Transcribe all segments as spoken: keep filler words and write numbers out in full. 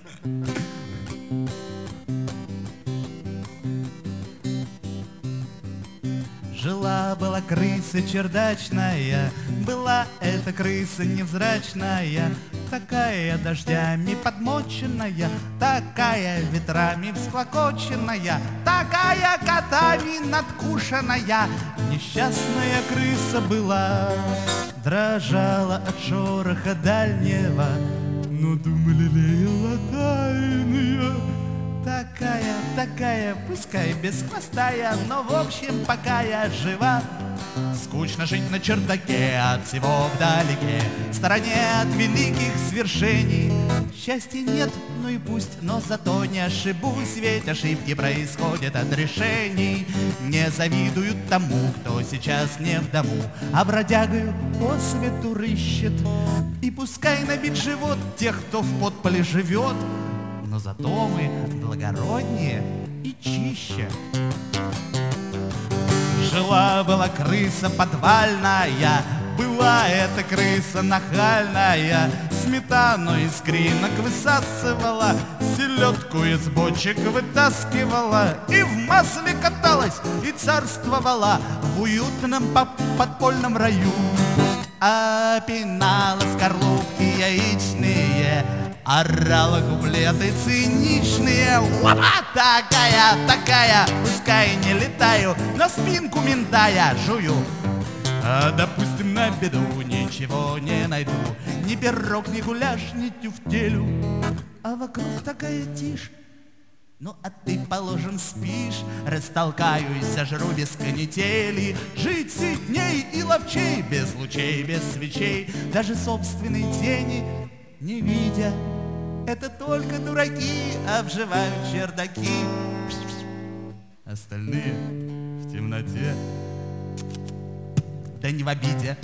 Жила-была крыса чердачная, была эта крыса невзрачная, такая дождями подмоченная, такая ветрами всклокоченная, такая котами надкушенная. Несчастная крыса была, дрожала от шороха дальнего, но думали леяла тайная. Такая, такая, пускай без хвостая, но в общем пока я жива. Скучно жить на чердаке, от всего вдалеке, в стороне от великих свершений. Счастья нет, ну и пусть, но зато не ошибусь, ведь ошибки происходят от решений. Не завидуют тому, кто сейчас не в дому, а бродягою по свету рыщет. И пускай набит живот тех, кто в подполе живет, но зато мы благороднее и чище. Жила-была крыса подвальная, была эта крыса нахальная, сметану из кринок высасывала, селедку из бочек вытаскивала, и в масле каталась, и царствовала в уютном подпольном раю. А пинала скорлупки яичные, орала куплеты циничные. Опа! Такая, такая, пускай не летаю, на спинку ментая жую. А допустим, на беду ничего не найду, ни пирог, ни гуляш, ни тюфтелю, а вокруг такая тишь. Ну а ты, положим, спишь, растолкаю и сожру без канители. Жить сытней и ловчей, без лучей, без свечей, даже собственной тени не видя. Это только дураки обживают чердаки, остальные в темноте, да не в обиде.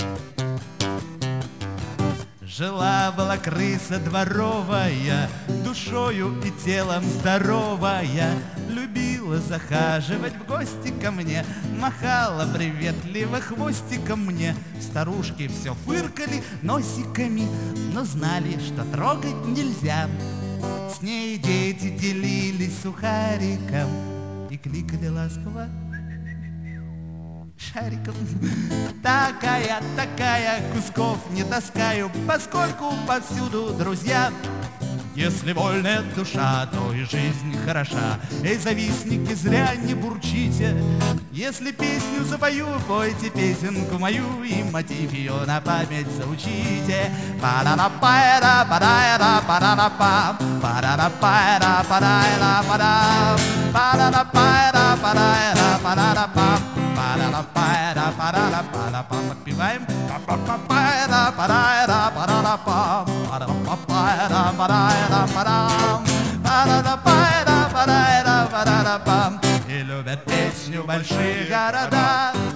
Жила-была крыса дворовая, душою и телом здоровая, любила захаживать в гости ко мне, махала приветливо хвостиком мне. Старушки все фыркали носиками, но знали, что трогать нельзя. С ней дети делились сухариком и кликали ласково шариком. Такая, такая, кусков не таскаю, поскольку повсюду друзья. Если вольная душа, то и жизнь хороша. Эй, завистники, зря не бурчите. Если песню запою, пойте песенку мою, и мотив ее на память заучите. Пара-на-пайра, парайра, пара-на-пам, пара-на-пайра, парайра, парам, пара-на-пайра, парайра, пара-на-пам, пара-на-пайра, пара-на-пара-пам. Отпеваем. Па-па-па-пайра, парайра, пара-на-пам, пара-па-пайра, парайра, парам, пара-на-пайра, парайра, пара-на-пам. И любят песню большие города.